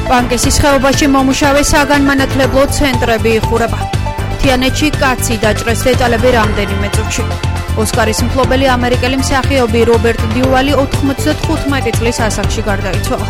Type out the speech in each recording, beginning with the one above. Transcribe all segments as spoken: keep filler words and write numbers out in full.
პანკესის ხეობაში მომუშავე საგანმანათლებლო ცენტრები იხურება. თიანეთში კაცი დაჭრეს, დეტალები რამდენიმე წუთში. ოსკარის მფლობელი ამერიკელი მსახიობი რობერტ დიუვალი ოთხმოცდათხუთმეტი წლის ასაკში გარდაიცვალა.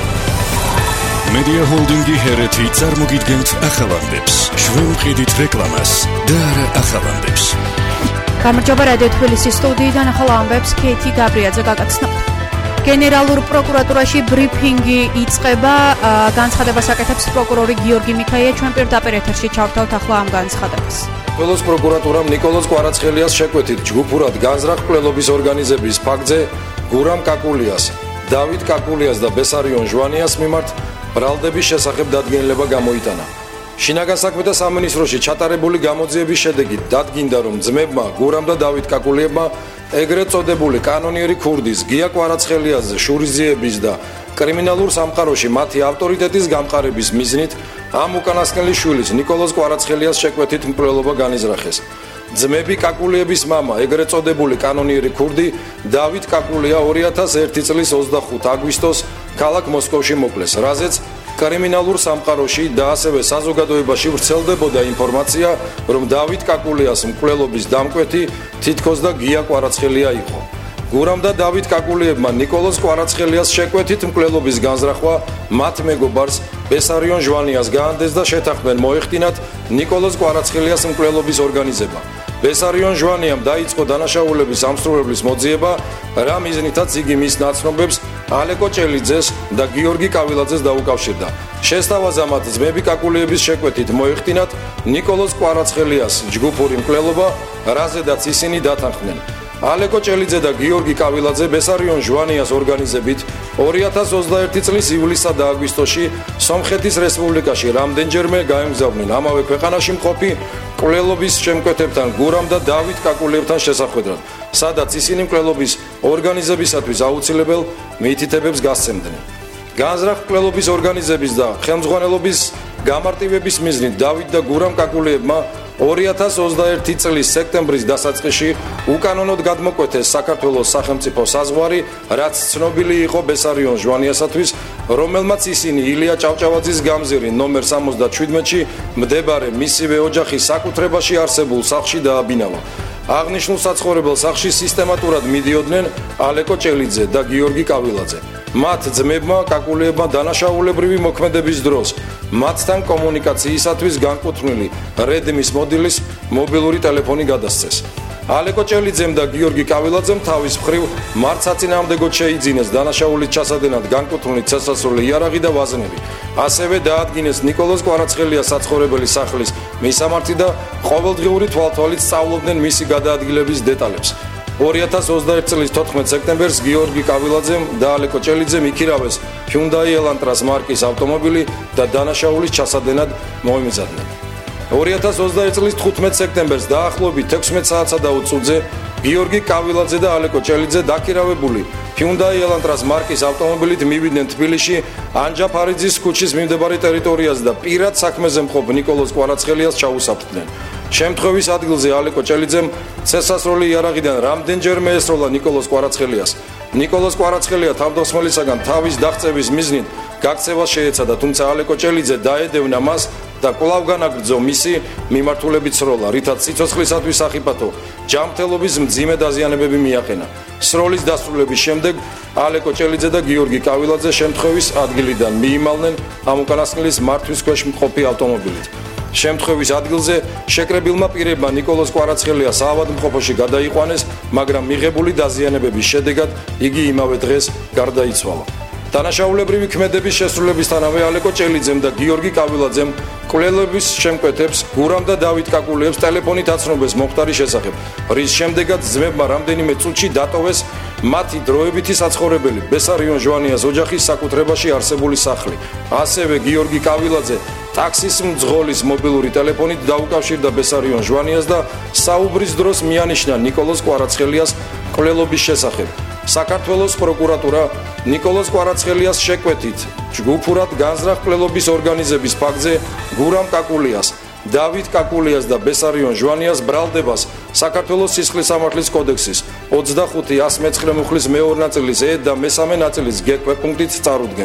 Media Holdingi ჰერეთი წარმოგიდგენთ ახალანდებს, შვენყიდით რეკლამას და არა ახალანდებს. გამარჯობა, რადიო თბილისის სტუდიიდან ახალ ამბებს ქეითი გაბრიაძე გაგაცნობთ. გენერალურ პროკურატურაში ბრიფინგი იწყება, განცხადებას აკეთებს პროკურორი გიორგი მიქაია. ჩვენ პირდაპირ ეთერში ჩავთავთ ახლა ამ განცხადებას. Თბილისის პროკურატურამ ნიკოლოზ კვარაცხელიას შეკვეთით ჯგუფურად განზრახ მკვლელობის ორგანიზების ფაქტზე გურამ კაკულიას, დავით კაკულიას და ბესარიონ ჟვანიას მიმართ ბრალდების შესახებ დადგენილება გამოიტანა. შინაგან საქმეთა სამინისტროში ჩატარებული გამოძიების შედეგით დადგინდა, რომ ძმებმა გურამ და დავით კაკულიებმა ეგრეთ წოდებული კანონიერი ქურდის გია კვარაცხელიაზე შურისძიების და კრიმინალურ სამყაროში მათი ავტორიტეტის გამყარების მიზნით ამ უკანასკნელი შვილის ნიკოლოზ კვარაცხელიას შეკვეთით მკვლელობა განიზრახეს. ძმები კაკულიების მამა ეგრეთ წოდებული კანონიერი ქურდი დავით კაკულია ორი ათას ერთი წლის ოცდახუთი აგვისტოს ქალაქ მოსკოვში მოკლეს, რაზეც კრიმინალურ სამყაროში და ასევე საზოგადოებაში ვრცელდებოდა ინფორმაცია, რომ დავით კაკულიას მკვლელობის დამკვეთი თითქოს და გია კვარაცხელია იყო. გურამ და დავით კაკულიებმა ნიკოლოზ კვარაცხელიას შეკვეთით მკვლელობის განზრახვა მათ მეგობარს ბესარიონ ჟვანიას გაანდეს და შეთანხმდნენ მოეხდინათ ნიკოლოზ კვარაცხელიას მკვლელობის ორგანიზება. ბესარიონ ჟვანიამ დაიწყო დანაშაულების ამსრულებლის მოძიება, რა მიზნითაც იგი მის ნაცნობებს ალეკო ჭელიძეს და გიორგი კავილაძეს დაუკავშირდა. შესთავაზამად ძმები კაკულიების შეკვეთით მოეხდინათ ნიკოლოზ კვარაცხელიას ჯგუფური მკვლელობა, რაზედაც ისინი დათანხმდნენ. ალეკო ჭელიძე და გიორგი კავილაძე ბესარიონ ჟვანიას ორგანიზებით ორი ათას ოცდაერთი წლის ივლისსა და აგვისტოში სომხეთის რესპუბლიკაში რამდენჯერმე გაემგზავრნენ ამავე ქვეყანაში მყოფი მკვლელობის შემკვეთებთან გურამ და დავით კაკულიებთან შესახვედრად, სადაც ისინი მკვლელობის ორგანიზებისათვის აუცილებელ მითითებებს გასცემდნენ. განზრახ მკვლელობის ორგანიზების და ხელმძღვანელობის გამარტივების მიზნით დავით და გურამ კაკულიებმა ორი ათას ოცდაერთი წლის სექტემბრის დასაწყისში უკანონოდ გადმოკვეთეს საქართველოს სახელმწიფო საზღვარი, რაც ცნობილი იყო ბესარიონ ჟვანიასათვის, რომელმაც ისინი ილია ჭავჭავაძის გამზირი ნომერ სამოცდაშვიდმეტში მდებარე მისივე ოჯახის საკუთრებაში არსებულ სახლში დააბინავა. აღნიშნულ საცხოვრებელ სახლში სისტემატურად მიდიოდნენ ალეკო ჭელიძე და გიორგი კავილაძე. მათ ძმებმა კაკულიებმა დანაშაულებრივი მოქმედების დროს მათთან კომუნიკაციისათვის განკუთვნილი რედმის მოდელის მობილური ტელეფონი გადასცეს. ალეკო ჭელიძემ და გიორგი კავილაძემ თავის მხრივ მართსაწინააღმდეგოდ შეიძინეს დანაშაულის ჩასადენად განკუთვნილი ცეცხლსასროლი იარაღი და ვაზნები. ასევე დაადგინეს ნიკოლოზ კვარაცხელიას საცხოვრებელი სახლის მისამართი და ყოველდღიური თვალთვალით სწავლობდნენ მისი გადაადგილების დეტალებს. ორი ათას ოცდაერთი წლის თოთხმეტ სექტემბერს გიორგი კავილაძემ და ალეკო ჭელიძემ იქირავეს ჰიუნდაი ელანტრას მარკის ავტომობილი და დანაშაულის ჩასადენად მოემზადნენ. ორი ათას ოცდაერთი წლის თხუთმეტ სექტემბერს დაახლოებით ექვსმეტ საათსა და ოცი წუთზე გიორგი კავილაძე და ალეკო ჭელიძე დაქირავებული ჰიუნდაი ელანტრას მარკის ავტომობილით მივიდნენ თბილისში ანჯაფარიძის ქუჩის მიმდებარე ტერიტორიაზე და პირად საქმეზე მყოფ ნიკოლოზ კვარაცხელიას ჩაუსაფრდნენ. შემთხვევის ადგილზე ალეკო ჭელიძემ ცეცხლსასროლი იარაღიდან რამდენჯერმე ესროლა ნიკოლოზ კვარაცხელიას. ნიკოლოზ კვარაცხელია თავდასხმელისაგან თავის დაღწევის მიზნით გაქცევას შეეცადა, თუმცა ალეკო ჭელიძე დაედევნა მას და კვლავ განაგრძო მისი მიმართულებით სროლა, რითაც სიცოცხლისათვის სახიფათო ჯანმრთელობის მძიმე დაზიანებები მიაყენა. სროლის დასრულების შემდეგ ალეკო ჭელიძე და გიორგი კავილაძე შემთხვევის ადგილიდან მიიმალნენ ამ უკანასკნელის მართვის ქვეშ მყოფი ავტომობილით. შემთხვევის ადგილზე შეკრებილმა პირებმა ნიკოლოზ კვარაცხელიას საავადმყოფოში გადაიყვანეს, მაგრამ მიღებული დაზიანებების შედეგად იგი იმავე დღეს გარდაიცვალა. დანაშაულებრივი ქმედების შესრულებისთანავე ალეკო ჭელიძემ და გიორგი კავილაძემ მკვლელობის შემკვეთებს გურამ და დავით კაკულიებს ტელეფონით აცნობეს მომხდარის შესახებ, რის შემდეგაც ძმებმა რამდენიმე წუთში დატოვეს მათი დროებითი საცხოვრებელი ბესარიონ ჟვანიას ოჯახის საკუთრებაში არსებული სახლი. ასევე გიორგი კავილაძე ტაქსის მძღოლის მობილური ტელეფონით დაუკავშირდა ბესარიონ ჟვანიას და საუბრის დროს მიანიშნა ნიკოლოზ კვარაცხელიას მკვლელობის შესახებ. საქართველოს პროკურატურა ნიკოლოზ კვარაცხელიას შეკვეთით ჯგუფურად განზრახ მკვლელობის ორგანიზების ფაქტზე გურამ კაკულიას, დავით კაკულიას და ბესარიონ ჟვანიას ბრალდებას საქართველოს სისხლის სამართლის კოდექსის ოცდახუთი ასმეცხრე მუხლის მეორე ნაწილის ე და მესამე ნაწილის გ პუნქტით წარუდგენს.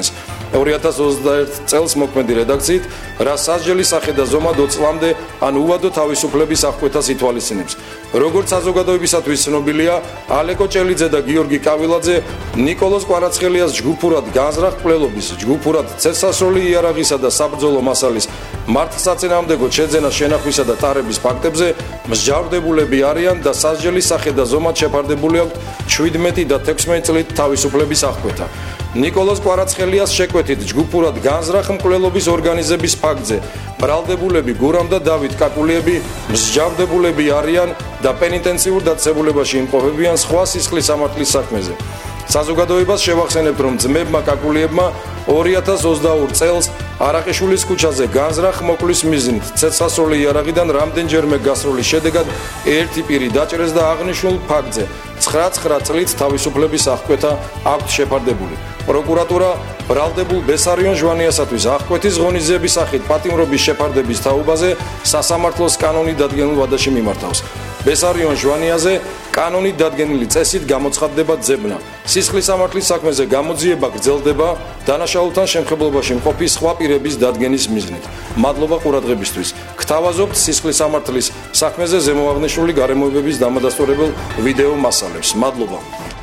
ორი ათას ოცდაერთი წელს მოქმედი რედაქციით, რა სასჯელი სახე და ზომა ოცი წლამდე ან უვადო თავისუფლების აღკვეთას ითვალისწინებს. როგორც საზოგადოებისათვის ცნობილია, ალეკო ჭელიძე და გიორგი კავილაძე ნიკოლოზ კვარაცხელიას ჯგუფურად განზრახ მკვლელობის, ჯგუფურად ცეცხლსასროლი იარაღისა და საბრძოლო მასალის მართლსაწინააღმდეგო შეძენა შენახვისა და ტარების ფაქტებზე მსჯავრდებულები არიან და სასჯელის სახე და ზომად შეფარდებული აქვთ შვიდმეტი და თექვსმეტი წლით თავისუფლების აღკვეთა. ნიკოლოზ კვარაცხელიას შეკვეთით ჯგუფურად განზრახ მკვლელობის ორგანიზების ფაქტზე ბრალდებულები გურამ და დავით კაკულიები მსჯავრდებულები არიან და პენიტენციურ დაწესებულებაში იმყოფებიან სხვა სისხლის სამართლის საქმეზე. საზოგადოებას შევახსენებთ, რომ ძმებმა კაკულიებმა ორი ათას ოცდაორი წელს არაყიშვილის ქუჩაზე განზრახ მოკვლის მიზნით ცეცხლსასროლი იარაღიდან რამდენჯერმე გასროლის შედეგად ერთი პირი დაჭრეს და აღნიშნულ ფაქტზე ცხრა ცხრა წლით თავისუფლების აღკვეთა აქვთ შეფარდებული. პროკურატურა ბრალდებულ ბესარიონ ჟვანიასათვის აღკვეთის ღონისძიების სახით პატიმრობის შეფარდების თაობაზე სასამართლოს კანონით დადგენილ ვადაში მიმართავს. ბესარიონ ჟვანიაზე კანონით დადგენილი წესით გამოცხადდება ძებნა. სისხლის სამართლის საქმეზე გამოძიება გრძელდება დანაშაულთან შემხებლობაში მყოფი სხვა პირების დადგენის მიზნით. მადლობა ყურადღებისთვის. გთავაზობთ სისხლის სამართლის საქმეზე ზემოაღნიშნული გარემოებების დამადასტურებელ ვიდეო მასალებს. მადლობა.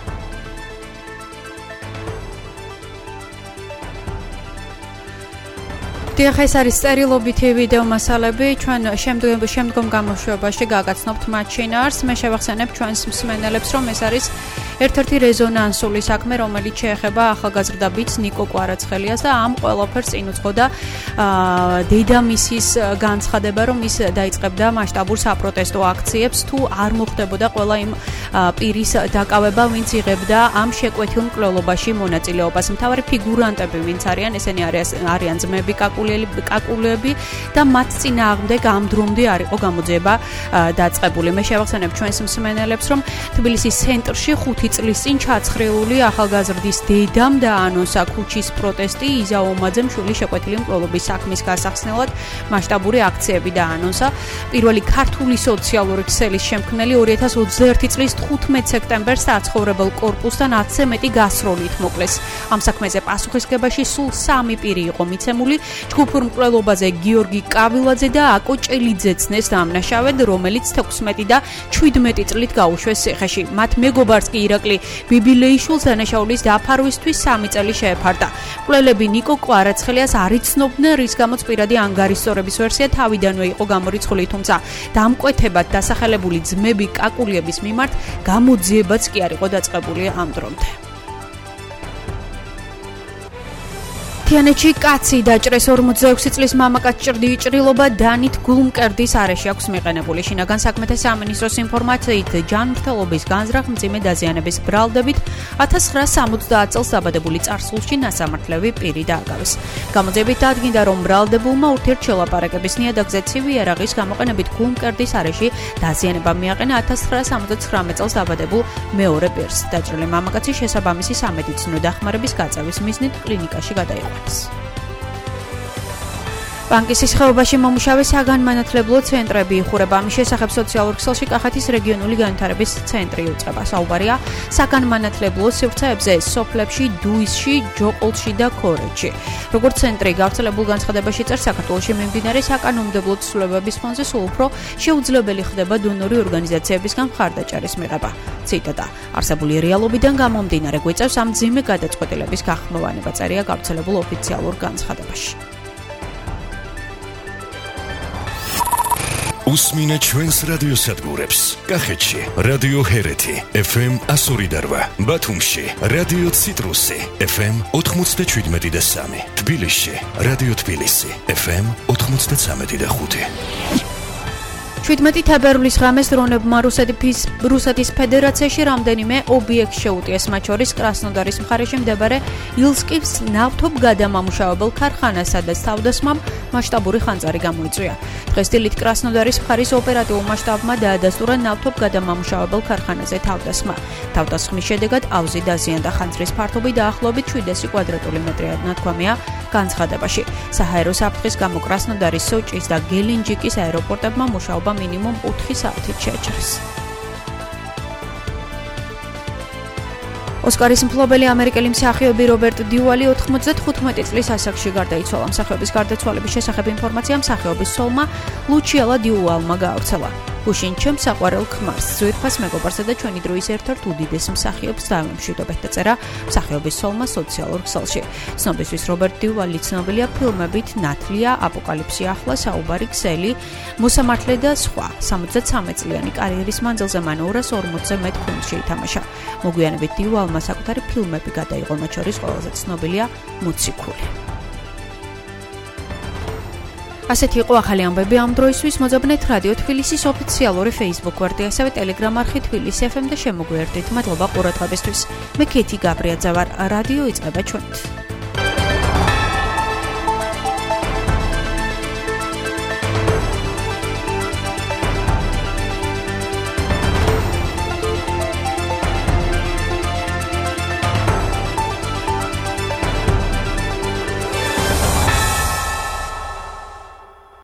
დიახ, ეს არის წერილობითი ვიდეო მასალები, ჩვენ შემდგომ შემდგომ გამოშვებაში გაგაცნობთ მათ შინაარსს. მე შევახსენებ ჩვენს მსმენელებს, რომ ეს არის ერთ-ერთი რეზონანსული საქმე, რომელიც შეეხება ახალგაზრდა ბიჭს ნიკო კვარაცხელიას და ამ ყველაფერს წინ უძღოდა დედამისის განცხადება, რომ ის დაიწყებდა მასშტაბურ საპროტესტო აქციებს, თუ არ მოხდებოდა ყველა იმ პირის დაკავება, ვინც იღებდა ამ შეკვეთილ მკვლელობაში მონაწილეობას. მთავარი ფიგურანტები ვინც არიან, ესენი არიან ძმები კაკულიები და მათ წინააღმდეგ ამ დრომდე არ იყო გამოძიება დაწყებული. მე შევახსენებ ჩვენს მსმენელებს, რომ თბილისის ცენტრში ხუთი წლის წინ ჩაცხრილული ახალგაზრდის დედამ დაანონსა ქუჩის პროტესტი იზა ომაძემ შვილის შეკვეთილი მკვლელობის საქმის გასახსნელად მასშტაბური აქციები დაანონსა. პირველი ქართული სოციალური ქსელის შემქმნელი ორი ათას ოცდაერთი წლის თხუთმეტ სექტემბერს საცხოვრებელ კორპუსთან ათზე მეტი გასროლით მოკლეს. ამ საქმეზე პასუხისგებაში სულ სამი პირი იყო მიცემული. ჯგუფურ მკვლელობაზე გიორგი კავილაძე და აკო ჭელიძე ცნეს დამნაშავედ, რომელიც თექვსმეტი და შვიდმეტი წლით გაუშვეს ციხეში. მათ მეგობარს კი ირაკლი ბიბილეიშვილს დანაშაულის დაფარვისთვის სამი წელი შეეფარდა. მკვლელები ნიკო კვარაცხელიას არ იცნობდნენ, რის გამოც პირადი ანგარიშსწორების ვერსია თავიდანვე იყო გამორიცხული, თუმცა დამკვეთებად დასახელებული ძმები კაკულიების მიმართ გამოძიებაც კი არ იყო დაწყებული ამ დრომდე. თიანეთში კაცი დაჭრეს ორმოცდაექვსი წლის მამაკაც ჭრდი ჭრილობა დანით გულმკერდის არეში აქვს მიყენებული. შინაგან საქმეთა სამინისტროს ინფორმაციით ჯანმრთელობის განზრახ მძიმე დაზიანების ბრალდებით ათას ცხრაას სამოცდაათ წელს დაბადებული წარსულში ნასამართლევი პირი დააგავეს. გამოძიებით დადგინდა, რომ ბრალდებულმა ურთიერთშელაპარაკების ნიადაგზე ცივი იარაღის გამოყენებით გულმკერდის არეში დაზიანება მიაყენა ათას ცხრაას ორმოცდათვრამეტ წელს დაბადებულ მეორე პირს. დაჭრილი მამაკაცი შესაბამისი სამედიცინო დახმარების გაწევის მიზნით კლინიკაში გადაიყვანეს. ბანკის ხეობაში მომუშავე საგანმანათლებლო ცენტრები იხურება. ამის შესახებ სოციალურ ქსელში კახეთის რეგიონული განვითარების ცენტრი უწყება. საუბარია საგანმანათლებლო სივრცეებზე სოფლებში, დუისში, ჯოყოლში და ქორეთში. როგორც ცენტრი გავრცელებულ განცხადებაში წერს, საქართველოში მიმდინარე საკანონმდებლო ცვლილებების ფონზე სულ უფრო შეუძლებელი ხდება დონორი ორგანიზაციებისგან მხარდაჭერის მიღება. ციტატა: არსებული რეალობიდან გამომდინარე გვეწევს ამ მძიმე გადაწყვეტილების გახმოვანება, წერია გავრცელებულ ოფიციალურ განცხადებაში. უსმინე ჩვენს რადიოსადგურებს. კახეთში რადიო ჰერეთი ეფ ემ εκατო ორი და რვა, ბათუმში რადიო ციტრუსი ეფ ემ ოთხმოცდაშვიდმეტი და სამი, თბილისში რადიო თბილისი ეფ ემ ოთხმოცდაცამეტი და ხუთი. შვიდმეტი თებერვლის ღამეს დრონებმა რუსეთის რუსეთის ფედერაციაში რამდენიმე ობიექტს შეუტიეს, მათ შორის კრასნოდარის მხარეში მდებარე ილსკის ნავთობგადამამუშავებელ ქარხანას, სადაც თავდასხმამ მასშტაბური ხანძარი გამოიწვია. დღეს დილით კრასნოდარის მხარის ოპერატიულმა შტაბმა დაადასტურა ნავთობგადამამუშავებელ ქარხანაზე თავდასხმა. თავდასხმის შედეგად ავზი დაზიანდა, ხანძრის ფართობი დაახლოებით შვიდასი კვადრატული მეტრია, ნათქვამია განცხადებაში. საჰაერო საფრთხის გამო კრასნოდარის, სოჭის და გელენჯიკის აეროპორტებმა მუშაობა მინიმუმ ოთხი საათით შეაჩერეს. ოსკარის მფლობელი ამერიკელი მსახიობი რობერტ დიუალი ოთხმოცდათხუთმეტი წლის ასაკში გარდაიცვალა. მსახიობის გარდაცვალების შესახებ ინფორმაცია მსახიობის ცოლმა ლუჩიელა დიუალმა გაავრცელა. გუშინ ჩემ საყვარელ ქმარს, ძვირფას მეგობარსა და ჩვენი დროის ერთ-ერთ უდიდეს მსახიობს დავემშვიდობეთ და წერა მსახიობის ცოლმა სოციალურ ქსელში. ცნობისთვის რობერტ დიუალი ცნობილია ფილმებით ნათლია, აპოკალიფსი ახლა, საუბარი ქსელი, მოსამართლე და სხვა. სამოცდაცამეტ წლიანი კარიერის მანძილზე მან ორას ორმოცზე მეტ ფილმში ითამაშა. მოგვიანებით დიუალმა საკუთარი ფილმები გადაიღო, მათ შორის ყველაზე ცნობილია მოციქული. ასეთი იყო ახალი ამბები ამ დროისთვის. მოძებნეთ რადიო თბილისის ოფიციალური Facebook გვერდი, ასევე Telegram არხი თბილისი ეფ ემ და შემოგვიერთდით. მადლობა ყურადღებისთვის. მე კეთი გაბრიაძე ვარ. რადიო იწყება ჩვენით.